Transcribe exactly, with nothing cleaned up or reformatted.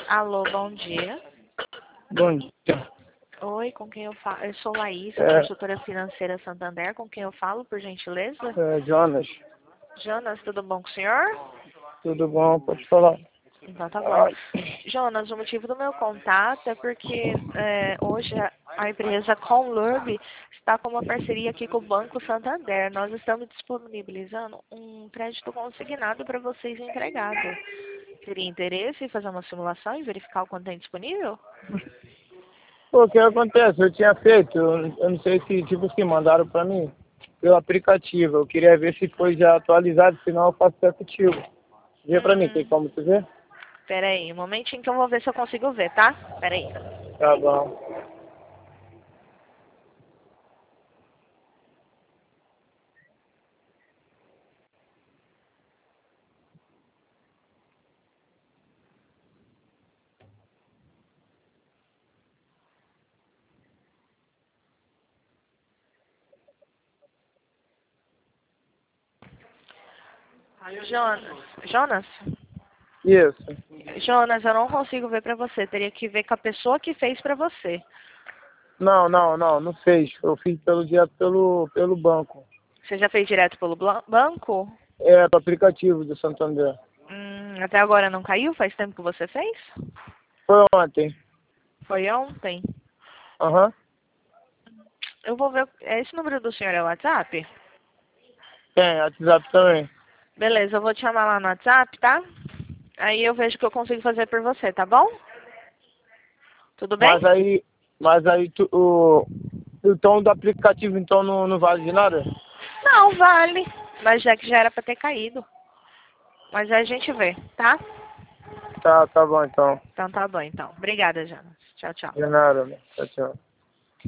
Alô, bom dia. Bom dia. Oi, com quem eu falo? Eu sou Laís, É, consultora financeira Santander. Com quem eu falo, por gentileza? é, Jonas, Jonas, tudo bom com o senhor? tudo bom? Pode falar. Então tá bom. Ai, Jonas, o motivo do meu contato é porque é, hoje a, a empresa Conlurb está com uma parceria aqui com o Banco Santander. Nós estamos disponibilizando um crédito consignado para vocês entregado. Teria interesse em fazer uma simulação e verificar o quanto tem disponível? pô, o que acontece? Eu tinha feito, eu, eu não sei se, tipo assim, mandaram pra mim pelo aplicativo. Eu queria ver se foi já atualizado, senão eu faço efetivo. Vê pra mim, tem Hum, como tu ver? pera aí, um momentinho que eu vou ver se eu consigo ver, tá? Pera aí. Tá bom. Jonas, Jonas? Isso. Jonas, eu não consigo ver pra você. Teria que ver com a pessoa que fez pra você. Não, não, não, não fez. Eu fiz pelo direto pelo, pelo banco. Você já fez direto pelo blan- banco? É, do aplicativo do Santander. Hum, até agora não caiu? Faz tempo que você fez? Foi ontem. Foi ontem? Aham. Eu vou ver. Esse número do senhor é o WhatsApp? Tem, WhatsApp também. Beleza, eu vou te chamar lá no WhatsApp, tá? Aí eu vejo o que eu consigo fazer por você, tá bom? Tudo bem? Mas aí, mas aí tu, o, o tom do aplicativo então não, não vale de nada? Não, vale. Mas já que já era pra ter caído. Mas aí a gente vê, tá? Tá, tá bom então. Então tá bom, então. Obrigada, Jonas. Tchau, tchau. De nada, né? Tchau, tchau.